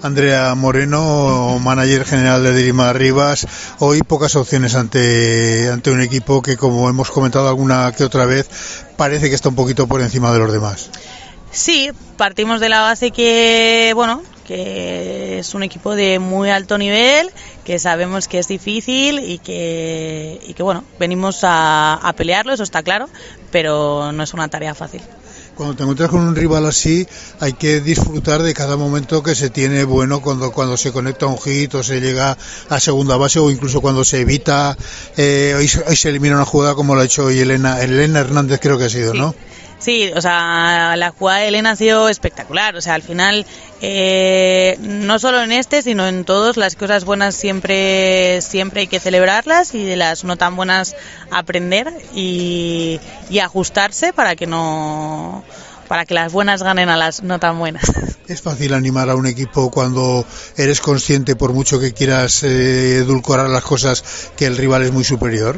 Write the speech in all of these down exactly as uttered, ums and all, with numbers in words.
Andrea Moreno, manager general de Dirima Rivas. Hoy pocas opciones ante, ante un equipo que, como hemos comentado alguna que otra vez, parece que está un poquito por encima de los demás. Sí, partimos de la base que, bueno, que es un equipo de muy alto nivel, que sabemos que es difícil y que, y que bueno, venimos a, a pelearlo, eso está claro, pero no es una tarea fácil. Cuando te encuentras con un rival así, hay que disfrutar de cada momento que se tiene bueno, cuando cuando se conecta un hit o se llega a segunda base, o incluso cuando se evita, eh, hoy, hoy se elimina una jugada como lo ha hecho hoy Elena, Elena Hernández creo que ha sido, sí. ¿no? Sí, o sea, la jugada de Elena ha sido espectacular, o sea, al final, eh, no solo en este, sino en todos, las cosas buenas siempre siempre hay que celebrarlas y de las no tan buenas aprender y, y ajustarse para que no para que las buenas ganen a las no tan buenas. ¿Es fácil animar a un equipo cuando eres consciente, por mucho que quieras eh, edulcorar las cosas, que el rival es muy superior?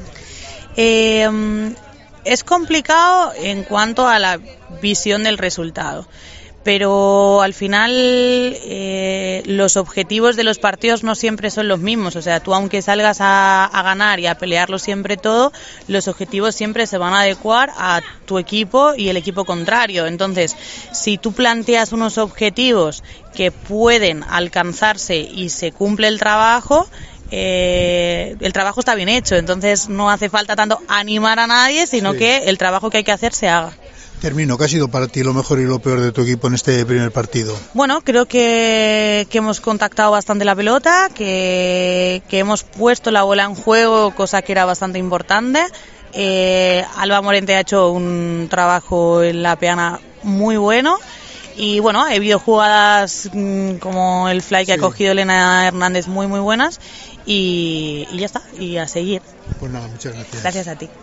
Eh... Es complicado en cuanto a la visión del resultado, pero al final eh, los objetivos de los partidos no siempre son los mismos. O sea, tú aunque salgas a, a ganar y a pelearlo siempre todo, los objetivos siempre se van a adecuar a tu equipo y el equipo contrario. Entonces, si tú planteas unos objetivos que pueden alcanzarse y se cumple el trabajo, Eh, el trabajo está bien hecho, entonces no hace falta tanto animar a nadie, sino sí. que el trabajo que hay que hacer se haga. Termino, ¿qué ha sido para ti lo mejor y lo peor de tu equipo en este primer partido? Bueno, creo que, que hemos contactado bastante la pelota, que, que hemos puesto la bola en juego, cosa que era bastante importante. eh, Alba Morente ha hecho un trabajo en la peana muy bueno. Y bueno, ha habido jugadas mmm, como el fly que sí. ha cogido Elena Hernández muy muy buenas y, y ya está, y a seguir. Pues nada, muchas gracias. Gracias a ti.